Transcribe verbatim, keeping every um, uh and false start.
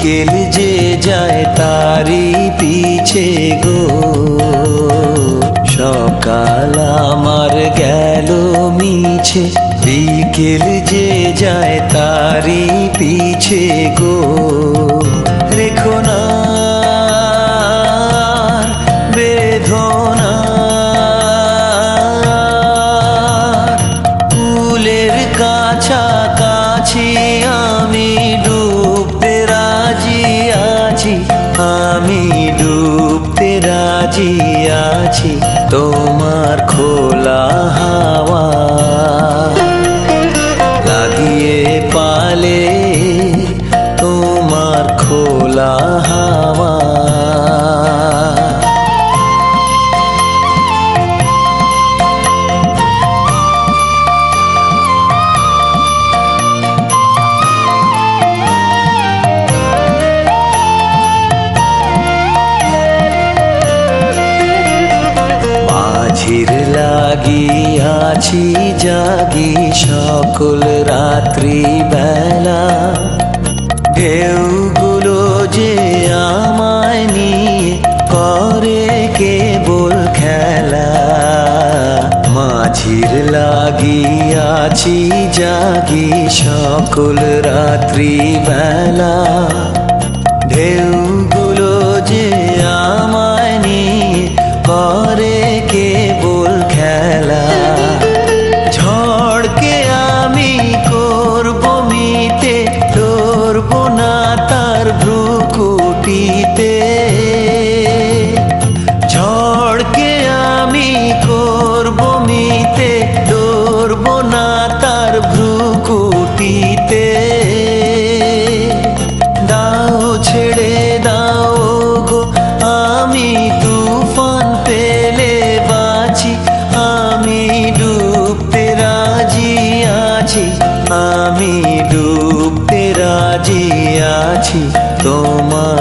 বিকেল যে যায় তারি পিছে গো, সকাল আমার গেল মিছে। বিকেল যে যায় তারি পিছে গো, রেখো না বেদনা। ফুলের কাছাকাছি আমি ডুবতে রাজি আছি, আমি ডুবতে রাজি আছি তোমার খোলা হাওয়া লাগিয়ে পালে, তোমার খোলা হাওয়া। মাঝির লাগিয়াছি জাগি সকল রাত্রি বেলা, ঢেউগুলো যে আমায় নিয়ে করে কেবল খেলা। মাঝির লাগিয়াছি জাগি সকল রাত্রি বেলা, ঢেউগুলো যে আমায় নিয়ে করে কেবল খেলা। ঝড়কে আমি করব মিতে, ধরব না তার ভ্রুকুটিতে। ঝড়কে আমি করব মিতে, ধরব না তার ভ্রুকুটিতে। দাও ছেড়ে দাও গো, আমি তুফান পেলে বাঁচি, আমি ডুবতে রাজি আছি, আমি ডুবতে রাজি আছি তোমার